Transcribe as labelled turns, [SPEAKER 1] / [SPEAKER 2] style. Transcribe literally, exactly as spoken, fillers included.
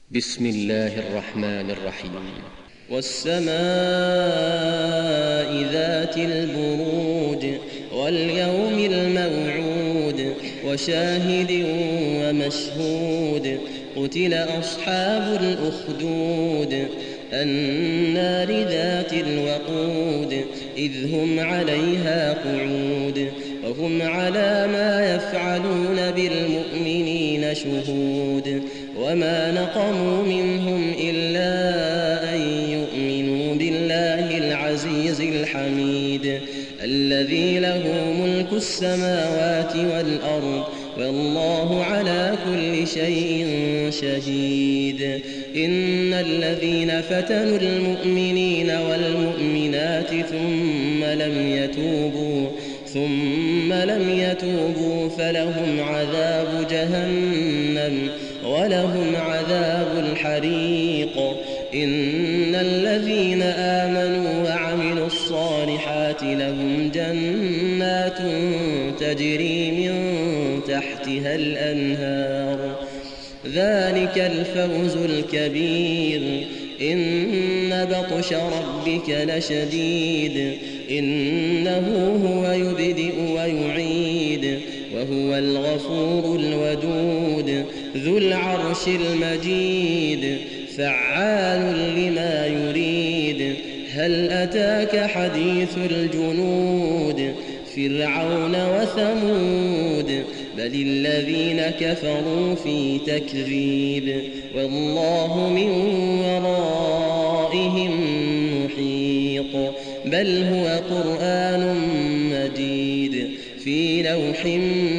[SPEAKER 1] بسم الله الرحمن الرحيم.
[SPEAKER 2] والسماء ذات البروج واليوم الموعود وشاهد ومشهود قتل أصحاب الأخدود النار ذات الوقود إذ هم عليها قعود وهم على ما يفعلون بالمؤمنين شهود وما نقموا منهم إلا أن يؤمنوا بالله العزيز الحميد الذي له ملك السماوات والأرض والله على كل شيء شهيد. إن الذين فتنوا المؤمنين والمؤمنات ثم لم يتوبوا ثم لم يتوبوا فلهم عذاب جهنم ولهم عذاب الحريق. إن الذين آمنوا وعملوا الصالحات لهم جنات تجري من تحتها الأنهار ذلك الفوز الكبير. إن بطش ربك لشديد إنه هو يبدئ ويعيد وهو الغفور الودود ذو العرش المجيد فعال لما يريد. هل أتاك حديث الجنود فرعون وثمود بل الذين كفروا في تكذيب والله من ورائهم محيط بل هو قرآن مجيد في لوح